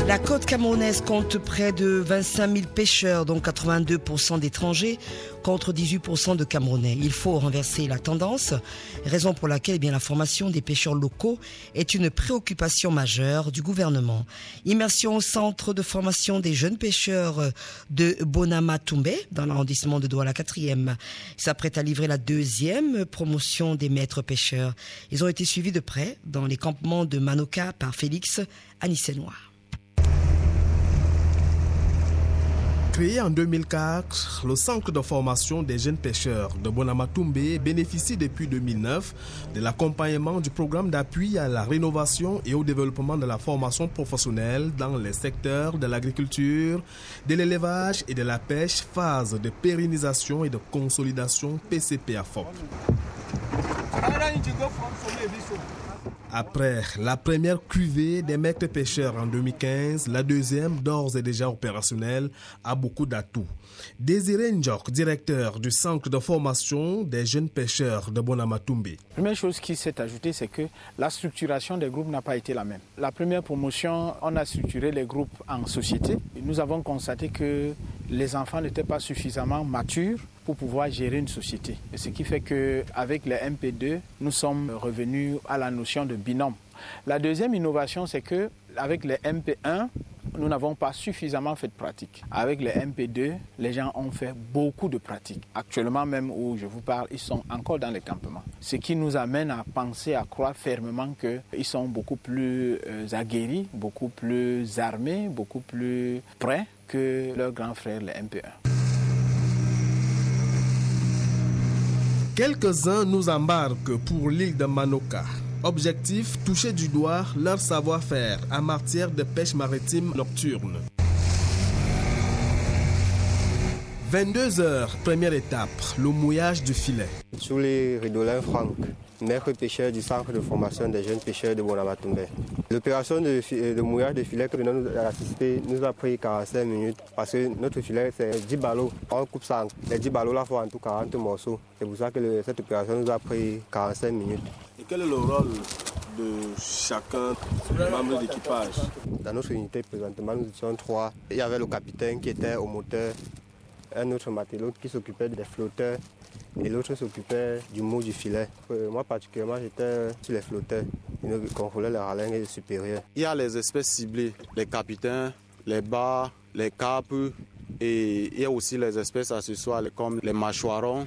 La côte camerounaise compte près de 25 000 pêcheurs, dont 82% d'étrangers, contre 18% de Camerounais. Il faut renverser la tendance, raison pour laquelle la formation des pêcheurs locaux est une préoccupation majeure du gouvernement. Immersion au centre de formation des jeunes pêcheurs de Bonamatumbe, dans l'arrondissement de Douala 4e. Ils s'apprêtent à livrer la 2e promotion des maîtres pêcheurs. Ils ont été suivis de près dans les campements de Manoka par Félix Anissenoir. Créé en 2004, le centre de formation des jeunes pêcheurs de Bonamatumbe bénéficie depuis 2009 de l'accompagnement du programme d'appui à la rénovation et au développement de la formation professionnelle dans les secteurs de l'agriculture, de l'élevage et de la pêche, phase de pérennisation et de consolidation PCP-AFOP. Après la première cuvée des maîtres pêcheurs en 2015, la deuxième, d'ores et déjà opérationnelle, a beaucoup d'atouts. Désiré Njok, directeur du centre de formation des jeunes pêcheurs de Bonamatumbe. La première chose qui s'est ajoutée, c'est que la structuration des groupes n'a pas été la même. La première promotion, on a structuré les groupes en société. Nous avons constaté que les enfants n'étaient pas suffisamment matures pour pouvoir gérer une société. Et ce qui fait qu'avec les MP2, nous sommes revenus à la notion de binôme. La deuxième innovation, c'est qu'avec les MP1, nous n'avons pas suffisamment fait de pratique. Avec les MP2, les gens ont fait beaucoup de pratique. Actuellement même où je vous parle, ils sont encore dans les campements. Ce qui nous amène à penser, à croire fermement qu'ils sont beaucoup plus aguerris, beaucoup plus armés, beaucoup plus prêts que leurs grands frères, les MP1. Quelques-uns nous embarquent pour l'île de Manoka. Objectif, toucher du doigt leur savoir-faire en matière de pêche maritime nocturne. 22h, première étape, le mouillage du filet. Sous les Ridolin Franck, maître pêcheur du centre de formation des jeunes pêcheurs de Bonamatumbe. L'opération de mouillage de filet que nous avons assisté nous a pris 45 minutes parce que notre filet c'est 10 ballots. On coupe ça, les 10 ballots là font en tout 40 morceaux. C'est pour ça que cette opération nous a pris 45 minutes. Et quel est le rôle de chacun membre d'équipage? Dans notre unité présentement nous étions 3. Il y avait le capitaine qui était au moteur, un autre matelot qui s'occupait des flotteurs et l'autre s'occupait du mot du filet. Moi particulièrement j'étais sur les flotteurs, je contrôlais les ralengs et les supérieurs. Il y a les espèces ciblées, les capitaines, les bas, les capes et il y a aussi les espèces accessoires comme les mâchoirons.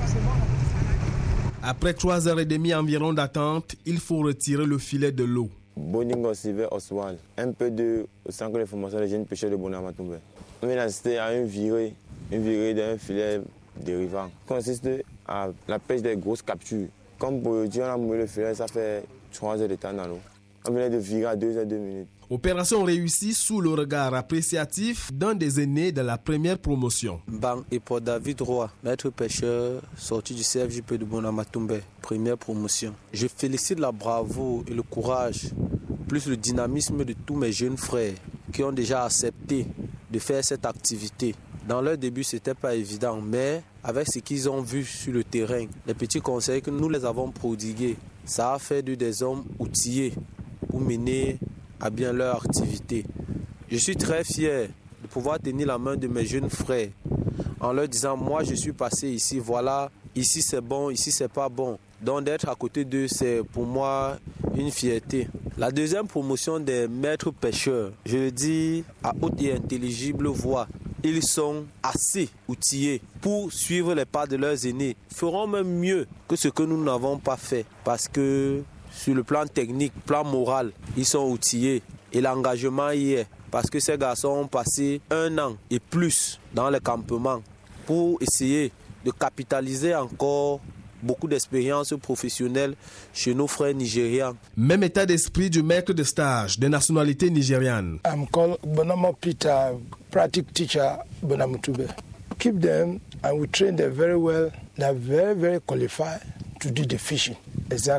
Après 3h30 environ d'attente, il faut retirer le filet de l'eau. Boningo Sylvain Oswald, un peu de centre de formation des jeunes pêcheurs de Bonamatumbe. On vient d'assister à une virée d'un filet dérivant. Ça consiste à la pêche des grosses captures. Comme pour dire on a mouillé le filet, ça fait 3 heures de temps dans l'eau. On venait de virer à 2h02. Opération réussie sous le regard appréciatif d'un des aînés de la première promotion. Bang et pour David Roy, maître pêcheur sorti du CFJP de Bonamatumbe, première promotion. Je félicite la bravoure et le courage, plus le dynamisme de tous mes jeunes frères qui ont déjà accepté de faire cette activité. Dans leur début, ce n'était pas évident, mais avec ce qu'ils ont vu sur le terrain, les petits conseils que nous les avons prodigués, ça a fait d'eux des hommes outillés pour mener à bien leur activité. Je suis très fier de pouvoir tenir la main de mes jeunes frères en leur disant, moi je suis passé ici, voilà, ici c'est bon, ici c'est pas bon. Donc d'être à côté d'eux, c'est pour moi une fierté. La deuxième promotion des maîtres pêcheurs, je le dis à haute et intelligible voix, ils sont assez outillés pour suivre les pas de leurs aînés. Ils feront même mieux que ce que nous n'avons pas fait parce que sur le plan technique, plan moral, ils sont outillés et l'engagement y est parce que ces garçons ont passé 1 an et plus dans les campements pour essayer de capitaliser encore beaucoup d'expérience professionnelle chez nos frères nigérians. Même état d'esprit du maître de stage de nationalité nigériane. I'm called Bonamo Peter, practice teacher Bonamatumbe. Keep them and we train them very well. They're very, very qualified to do the fishing. Exactly.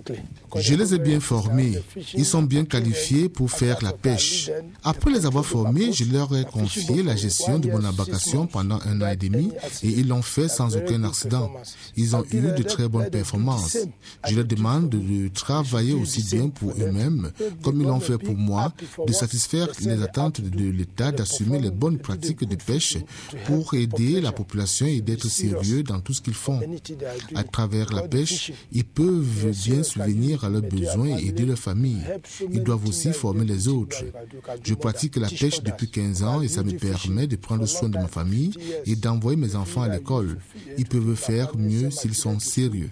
Je les ai bien formés. Ils sont bien qualifiés pour faire la pêche. Après les avoir formés, je leur ai confié la gestion de mon embarcation pendant 1 an et demi et ils l'ont fait sans aucun accident. Ils ont eu de très bonnes performances. Je leur demande de travailler aussi bien pour eux-mêmes comme ils l'ont fait pour moi, de satisfaire les attentes de l'État, d'assumer les bonnes pratiques de pêche pour aider la population et d'être sérieux dans tout ce qu'ils font. À travers la pêche, ils peuvent bien subvenir à leurs besoins et aider leur famille. Ils doivent aussi former les autres. Je pratique la pêche depuis 15 ans et ça me permet de prendre soin de ma famille et d'envoyer mes enfants à l'école. Ils peuvent faire mieux s'ils sont sérieux.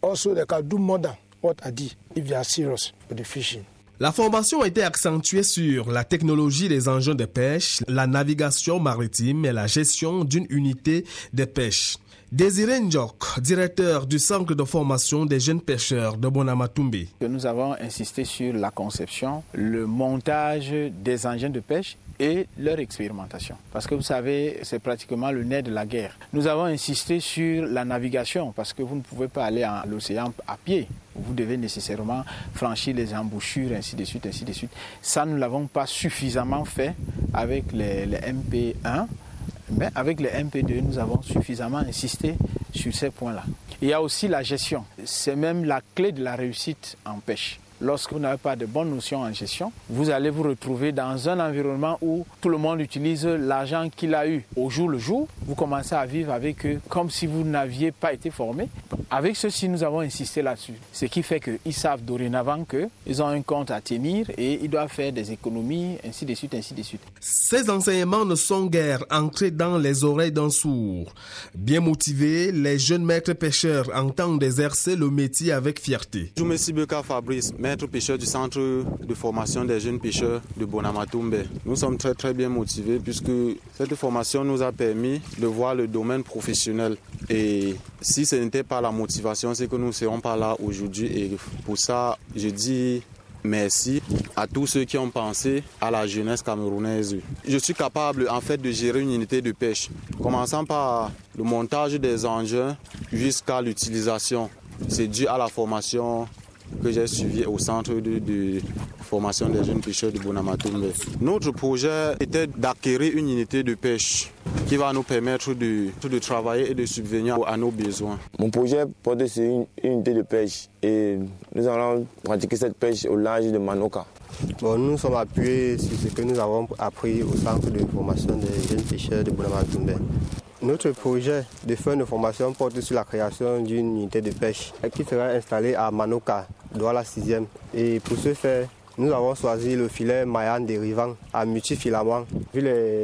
La formation a été accentuée sur la technologie des engins de pêche, la navigation maritime et la gestion d'une unité de pêche. Désiré Njok, directeur du centre de formation des jeunes pêcheurs de Bonamatumbe. Nous avons insisté sur la conception, le montage des engins de pêche et leur expérimentation. Parce que vous savez, c'est pratiquement le nerf de la guerre. Nous avons insisté sur la navigation parce que vous ne pouvez pas aller à l'océan à pied. Vous devez nécessairement franchir les embouchures, ainsi de suite, ainsi de suite. Ça, nous ne l'avons pas suffisamment fait avec les MP1. Mais avec les MP2, nous avons suffisamment insisté sur ces points-là. Il y a aussi la gestion. C'est même la clé de la réussite en pêche. Lorsque vous n'avez pas de bonnes notions en gestion, vous allez vous retrouver dans un environnement où tout le monde utilise l'argent qu'il a eu au jour le jour. Vous commencez à vivre avec eux comme si vous n'aviez pas été formé. Avec ceci, nous avons insisté là-dessus. Ce qui fait qu'ils savent dorénavant qu'ils ont un compte à tenir et ils doivent faire des économies, ainsi de suite, ainsi de suite. Ces enseignements ne sont guère ancrés dans les oreilles d'un sourd. Bien motivés, les jeunes maîtres pêcheurs entendent exercer le métier avec fierté. Je me suis Beka Fabrice, maître pêcheur du centre de formation des jeunes pêcheurs de Bonamatumbe. Nous sommes très bien motivés puisque cette formation nous a permis de voir le domaine professionnel. Et si ce n'était pas la motivation, c'est que nous ne serions pas là aujourd'hui. Et pour ça, je dis merci à tous ceux qui ont pensé à la jeunesse camerounaise. Je suis capable en fait de gérer une unité de pêche, commençant par le montage des engins jusqu'à l'utilisation. C'est dû à la formation que j'ai suivi au centre de formation des jeunes pêcheurs de Bonamatumbe. Notre projet était d'acquérir une unité de pêche qui va nous permettre de travailler et de subvenir à nos besoins. Mon projet porte sur une unité de pêche et nous allons pratiquer cette pêche au large de Manoka. Nous sommes appuyés sur ce que nous avons appris au centre de formation des jeunes pêcheurs de Bonamatumbe. Notre projet de fin de formation porte sur la création d'une unité de pêche qui sera installée à Manoka, Douala 6e. Et pour ce faire, nous avons choisi le filet Mayan dérivant à multifilament. Vu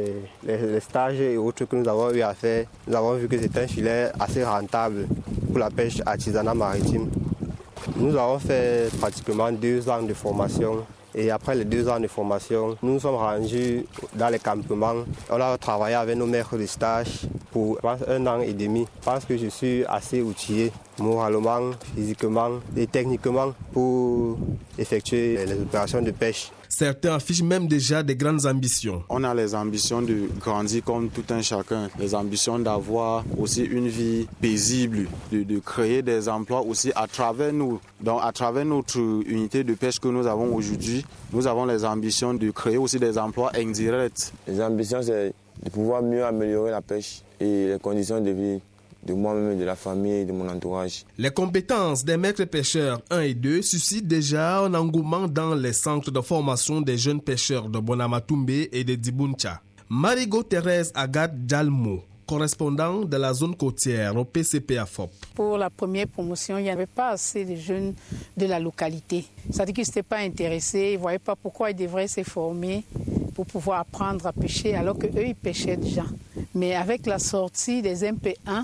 les stages et autres que nous avons eu à faire, nous avons vu que c'est un filet assez rentable pour la pêche artisanale maritime. Nous avons fait pratiquement 2 ans de formation. Et après les 2 ans de formation, nous sommes rendus dans les campements. On a travaillé avec nos maîtres de stage pour 1 an et demi. Je pense que je suis assez outillé moralement, physiquement et techniquement pour effectuer les opérations de pêche. Certains affichent même déjà des grandes ambitions. On a les ambitions de grandir comme tout un chacun, les ambitions d'avoir aussi une vie paisible, de créer des emplois aussi à travers nous. Donc à travers notre unité de pêche que nous avons aujourd'hui, nous avons les ambitions de créer aussi des emplois indirects. Les ambitions, c'est de pouvoir mieux améliorer la pêche et les conditions de vie de moi-même, de la famille et de mon entourage. Les compétences des maîtres pêcheurs 1 et 2 suscitent déjà un engouement dans les centres de formation des jeunes pêcheurs de Bonamatumbe et de Dibuncha. Marigot-Thérèse Agathe Djalmo, correspondant de la zone côtière au PCP-AFOP. Pour la première promotion, il n'y avait pas assez de jeunes de la localité. C'est-à-dire qu'ils n'étaient pas intéressés, ils ne voyaient pas pourquoi ils devraient se former pour pouvoir apprendre à pêcher alors qu'eux, ils pêchaient déjà. Mais avec la sortie des MP1,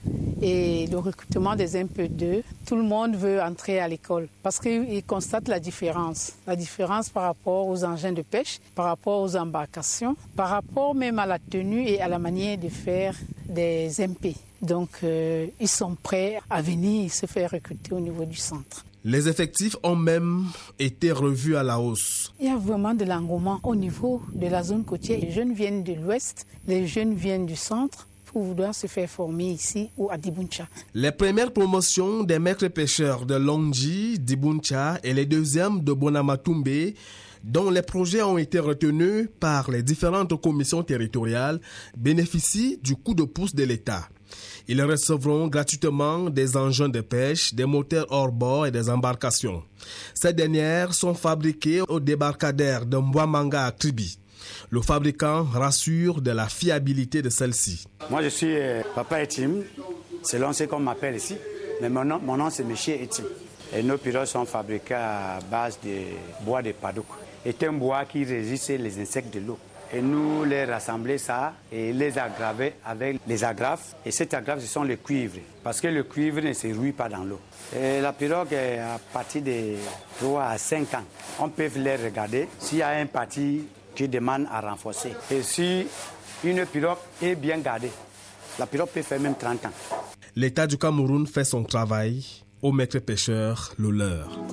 et le recrutement des MP2, tout le monde veut entrer à l'école parce qu'ils constatent la différence par rapport aux engins de pêche, par rapport aux embarcations, par rapport même à la tenue et à la manière de faire des MP. Donc ils sont prêts à venir se faire recruter au niveau du centre. Les effectifs ont même été revus à la hausse. Il y a vraiment de l'engouement au niveau de la zone côtière. Les jeunes viennent de l'ouest, les jeunes viennent du centre pour vouloir se faire former ici ou à Dibuncha. Les premières promotions des maîtres pêcheurs de Longji, Dibuncha et les deuxièmes de Bonamatumbe, dont les projets ont été retenus par les différentes commissions territoriales, bénéficient du coup de pouce de l'État. Ils recevront gratuitement des engins de pêche, des moteurs hors bord et des embarcations. Ces dernières sont fabriquées au débarcadère de Mbouamanga à Kribi. Le fabricant rassure de la fiabilité de celle-ci. Moi je suis Papa Etim, selon ce qu'on m'appelle ici, mais mon nom c'est Monsieur Etim. Et nos pirogues sont fabriquées à base de bois de padouk. C'est un bois qui résiste les insectes de l'eau. Et nous les rassemblons ça et les aggraver avec les agrafes. Et cette agrafe, ce sont les cuivres. Parce que le cuivre ne se rouille pas dans l'eau. Et la pirogue est à partir de 3 à 5 ans. On peut les regarder s'il y a un parti qui demande à renforcer. Et si une pirogue est bien gardée, la pirogue peut faire même 30 ans. L'État du Cameroun fait son travail, aux maîtres pêcheurs le leur.